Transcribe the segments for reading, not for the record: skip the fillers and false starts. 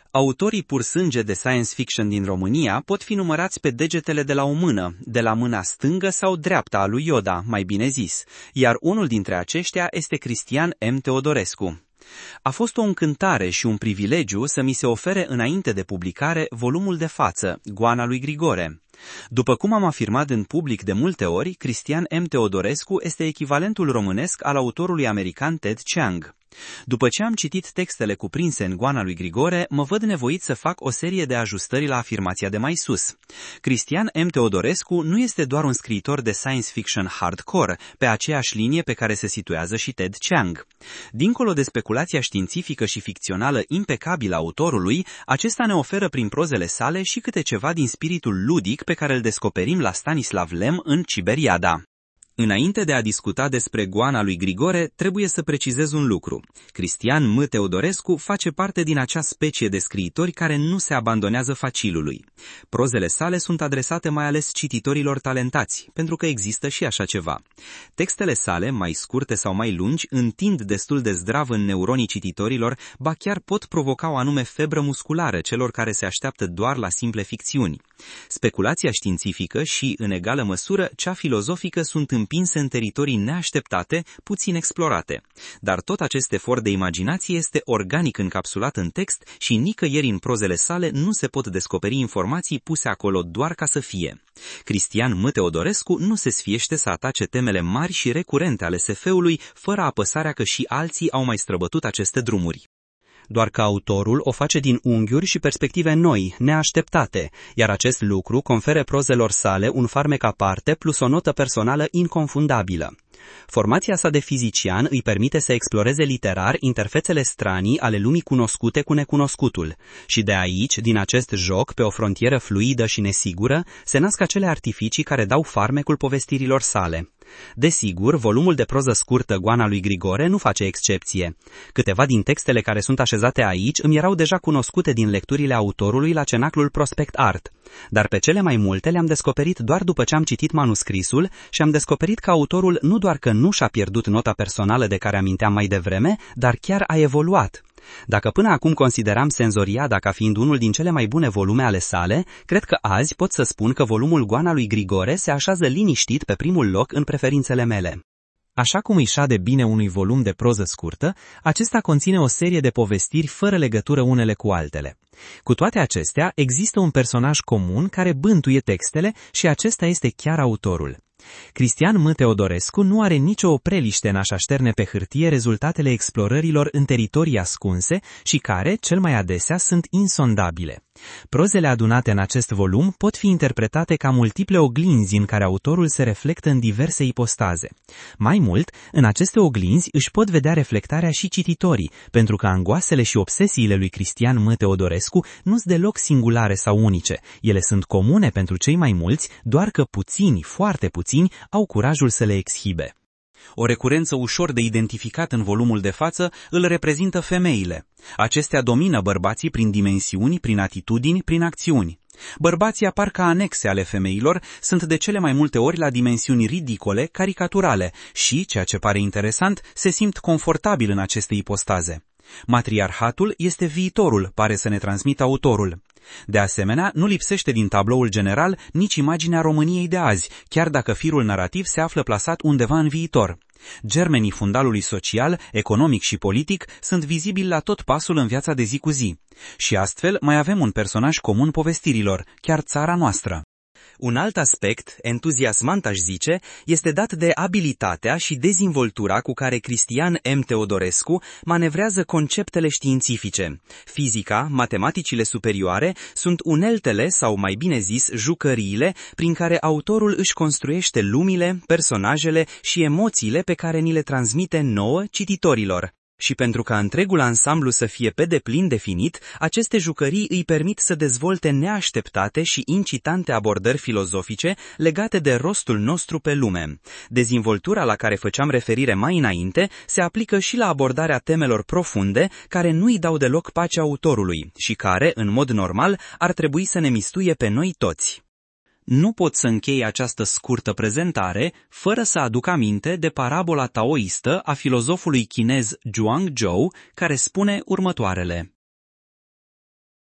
Autorii pur sânge de science fiction din România pot fi numărați pe degetele de la o mână, de la mâna stângă sau dreaptă a lui Yoda, mai bine zis, iar unul dintre aceștia este Cristian M. Teodorescu. A fost o încântare și un privilegiu să mi se ofere înainte de publicare volumul de față, Goana lui Grigore. După cum am afirmat în public de multe ori, Cristian M. Teodorescu este echivalentul românesc al autorului american Ted Chiang. După ce am citit textele cuprinse în Goana lui Grigore, mă văd nevoit să fac o serie de ajustări la afirmația de mai sus. Cristian M. Teodorescu nu este doar un scriitor de science fiction hardcore, pe aceeași linie pe care se situează și Ted Chiang. Dincolo de speculația științifică și ficțională impecabilă a autorului, acesta ne oferă prin prozele sale și câte ceva din spiritul ludic pe care îl descoperim la Stanislav Lem în Ciberiada. Înainte de a discuta despre Goana lui Grigore, trebuie să precizez un lucru. Cristian M. Teodorescu face parte din acea specie de scriitori care nu se abandonează facilului. Prozele sale sunt adresate mai ales cititorilor talentați, pentru că există și așa ceva. Textele sale, mai scurte sau mai lungi, întind destul de zdrav în neuronii cititorilor, ba chiar pot provoca o anume febră musculară celor care se așteaptă doar la simple ficțiuni. Speculația științifică și, în egală măsură, cea filozofică sunt împinse în teritorii neașteptate, puțin explorate. Dar tot acest efort de imaginație este organic încapsulat în text și nicăieri în prozele sale nu se pot descoperi informații puse acolo doar ca să fie. Cristian M. Teodorescu nu se sfiește să atace temele mari și recurente ale SF-ului, fără apăsarea că și alții au mai străbătut aceste drumuri. Doar că autorul o face din unghiuri și perspective noi, neașteptate, iar acest lucru conferă prozelor sale un farmec aparte plus o notă personală inconfundabilă. Formația sa de fizician îi permite să exploreze literar interfețele stranii ale lumii cunoscute cu necunoscutul și de aici, din acest joc pe o frontieră fluidă și nesigură, se nasc acele artificii care dau farmecul povestirilor sale. Desigur, volumul de proză scurtă Goana lui Grigore nu face excepție. Câteva din textele care sunt așezate aici îmi erau deja cunoscute din lecturile autorului la cenaclul Prospect Art, dar pe cele mai multe le-am descoperit doar după ce am citit manuscrisul și am descoperit că autorul nu doar că nu și-a pierdut nota personală de care aminteam mai devreme, dar chiar a evoluat. Dacă până acum consideram Senzoriada ca fiind unul din cele mai bune volume ale sale, cred că azi pot să spun că volumul Goana lui Grigore se așează liniștit pe primul loc în preferințele mele. Așa cum îi șade bine unui volum de proză scurtă, acesta conține o serie de povestiri fără legătură unele cu altele. Cu toate acestea, există un personaj comun care bântuie textele și acesta este chiar autorul. Cristian M. Teodorescu nu are nicio opreliște în a-și așterne pe hârtie rezultatele explorărilor în teritorii ascunse și care, cel mai adesea, sunt insondabile. Prozele adunate în acest volum pot fi interpretate ca multiple oglinzi în care autorul se reflectă în diverse ipostaze. Mai mult, în aceste oglinzi își pot vedea reflectarea și cititorii, pentru că angoasele și obsesiile lui Cristian M. Teodorescu nu-s deloc singulare sau unice. Ele sunt comune pentru cei mai mulți, doar că puțini, foarte puțini, au curajul să le exhibe. O recurență ușor de identificat în volumul de față îl reprezintă femeile. Acestea domină bărbații prin dimensiuni, prin atitudini, prin acțiuni. Bărbații apar ca anexe ale femeilor, sunt de cele mai multe ori la dimensiuni ridicole, caricaturale și, ceea ce pare interesant, se simt confortabil în aceste ipostaze. Matriarhatul este viitorul, pare să ne transmită autorul. De asemenea, nu lipsește din tabloul general nici imaginea României de azi, chiar dacă firul narrativ se află plasat undeva în viitor. Germenii fundalului social, economic și politic sunt vizibili la tot pasul în viața de zi cu zi. Și astfel mai avem un personaj comun povestirilor, chiar țara noastră. Un alt aspect, entuziasmant aș zice, este dat de abilitatea și dezvoltura cu care Cristian M. Teodorescu manevrează conceptele științifice. Fizica, matematicile superioare sunt uneltele, sau mai bine zis, jucăriile, prin care autorul își construiește lumile, personajele și emoțiile pe care ni le transmite nouă cititorilor. Și pentru ca întregul ansamblu să fie pe deplin definit, aceste jucării îi permit să dezvolte neașteptate și incitante abordări filozofice legate de rostul nostru pe lume. Dezvoltura la care făceam referire mai înainte se aplică și la abordarea temelor profunde care nu-i dau deloc pace autorului și care, în mod normal, ar trebui să ne mistuie pe noi toți. Nu pot să închei această scurtă prezentare fără să aduc aminte de parabola taoistă a filozofului chinez Zhuang Zhou, care spune următoarele.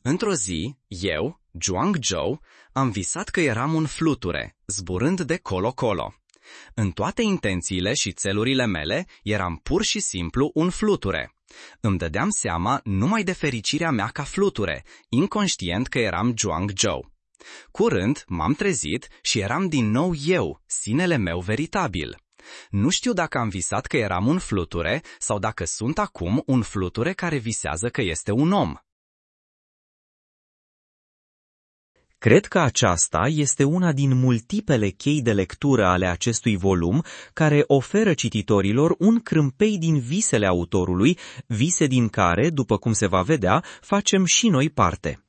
Într-o zi, eu, Zhuang Zhou, am visat că eram un fluture, zburând de colo-colo. În toate intențiile și țelurile mele, eram pur și simplu un fluture. Îmi dădeam seama numai de fericirea mea ca fluture, inconștient că eram Zhuang Zhou. Curând m-am trezit și eram din nou eu, sinele meu veritabil. Nu știu dacă am visat că eram un fluture sau dacă sunt acum un fluture care visează că este un om. Cred că aceasta este una din multipele chei de lectură ale acestui volum, care oferă cititorilor un crâmpei din visele autorului, vise din care, după cum se va vedea, facem și noi parte.